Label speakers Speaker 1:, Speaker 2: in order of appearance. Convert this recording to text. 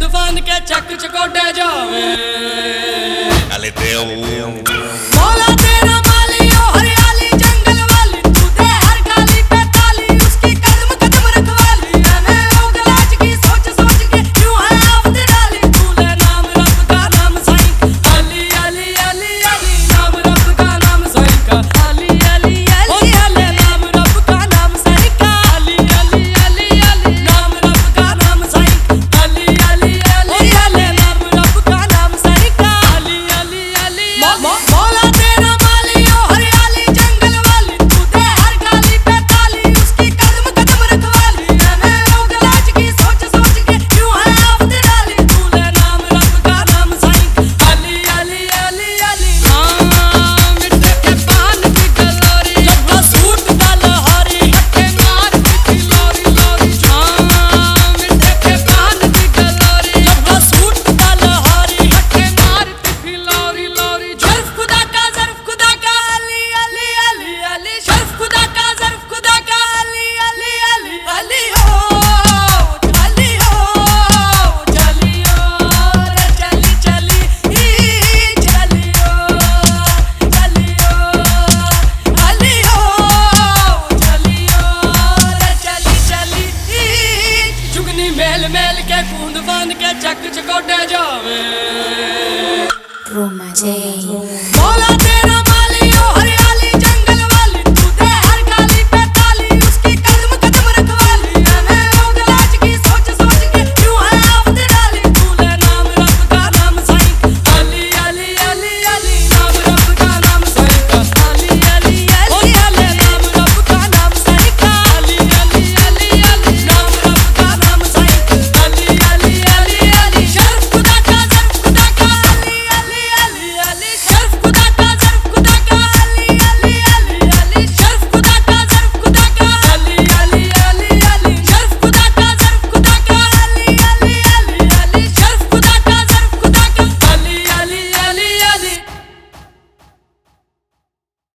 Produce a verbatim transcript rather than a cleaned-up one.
Speaker 1: फांद के चक चकोटे जावे।
Speaker 2: अले देव
Speaker 1: मौला तेरा माली ओ हरियाली जंगल वाली, तू दे हर गाली पे ताली, उसकी कदम कदम रखवाली। हमें ओगलाज की सोच सोच के क्यों है आफत डाली, तू ले नाम रब का नाम साईं का अली अली अली अली, नाम रब का नाम साईं का अली अली अली अली, नाम रब का नाम साईं का अली अली अली अली, नाम रब का नाम साईं का अली अली अली अली, नाम रब का नाम साईं का अली अली अली अली। मौला तेरा माली ओ हरियाली जंगल वाली, तू दे हर गाली पे ताली, उसकी कदम कदम रखवाली। हमें ओगलाज की सोच सोच के क्यों है आफत डाली, तू ले नाम रब का नाम साईं का अली अली अली अली। हाँ मिट्टे के पान की गलोरी, लट्ठा सूट का लहारी, हट्टे मार की लोरी लोरी। हाँ मिट्टे के पान की गलोरी, लट्ठा सूट का लहारी, हट्टे मार की लोरी लोरी। शर्फ खुदा का ज़र्फ खुदा का अली अली अली अली, शर्फ खुदा का ज़र्फ खुदा का अली अली अली अली हो अली हो चलियो रे चली चली ई चलियो चलियो अली हो चलियो रे चली चली ई। जुगनी मेल मेल के कूंद बांध के चक चकोटे जावे।
Speaker 3: Roma J.
Speaker 1: मौला तेरा माली ओ हरियाली